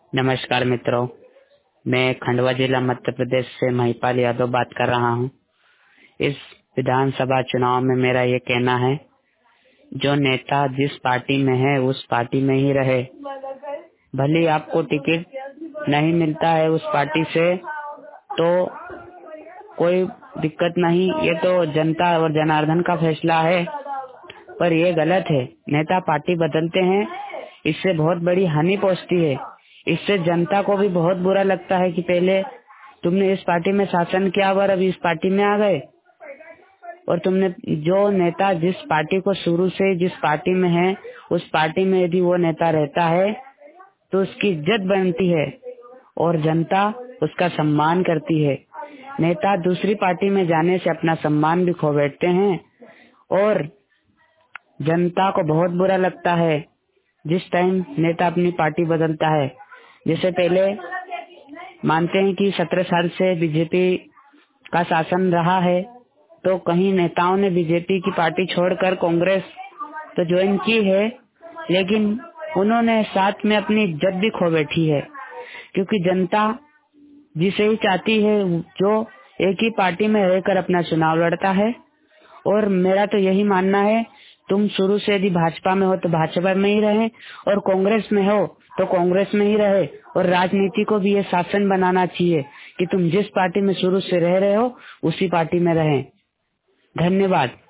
नमस्कार मित्रों, मैं खंडवा जिला मध्य प्रदेश से महिपाल यादव बात कर रहा हूं। इस विधानसभा चुनाव में मेरा ये कहना है, जो नेता जिस पार्टी में है उस पार्टी में ही रहे। भले आपको टिकट नहीं मिलता है उस पार्टी से तो कोई दिक्कत नहीं, ये तो जनता और जनार्दन का फैसला है, पर ये गलत है। नेता पार्टी बदलते हैं, इससे बहुत बड़ी हानि पहुंचती है। इससे जनता को भी बहुत बुरा लगता है कि पहले तुमने इस पार्टी में शासन किया और अभी इस पार्टी में आ गए। और तुमने जो नेता जिस पार्टी को शुरू से जिस पार्टी में है उस पार्टी में यदि वो नेता रहता है तो उसकी इज्जत बनती है और जनता उसका सम्मान करती है। नेता दूसरी पार्टी में जाने से अपना सम्मान भी खो बैठते हैं और जनता को बहुत बुरा लगता है जिस टाइम नेता अपनी पार्टी बदलता है। जैसे पहले मानते हैं कि 17 साल से बीजेपी का शासन रहा है, तो कहीं नेताओं ने बीजेपी की पार्टी छोड़कर कांग्रेस तो ज्वाइन की है, लेकिन उन्होंने साथ में अपनी इज्जत भी खो बैठी है, क्योंकि जनता जिसे ही चाहती है जो एक ही पार्टी में रहकर अपना चुनाव लड़ता है। और मेरा तो यही मानना है, तुम शुरू से यदि भाजपा में हो तो भाजपा में ही रहे और कांग्रेस में हो तो कांग्रेस में ही रहे। और राजनीति को भी ये शासन बनाना चाहिए कि तुम जिस पार्टी में शुरू से रह रहे हो उसी पार्टी में रहें। धन्यवाद।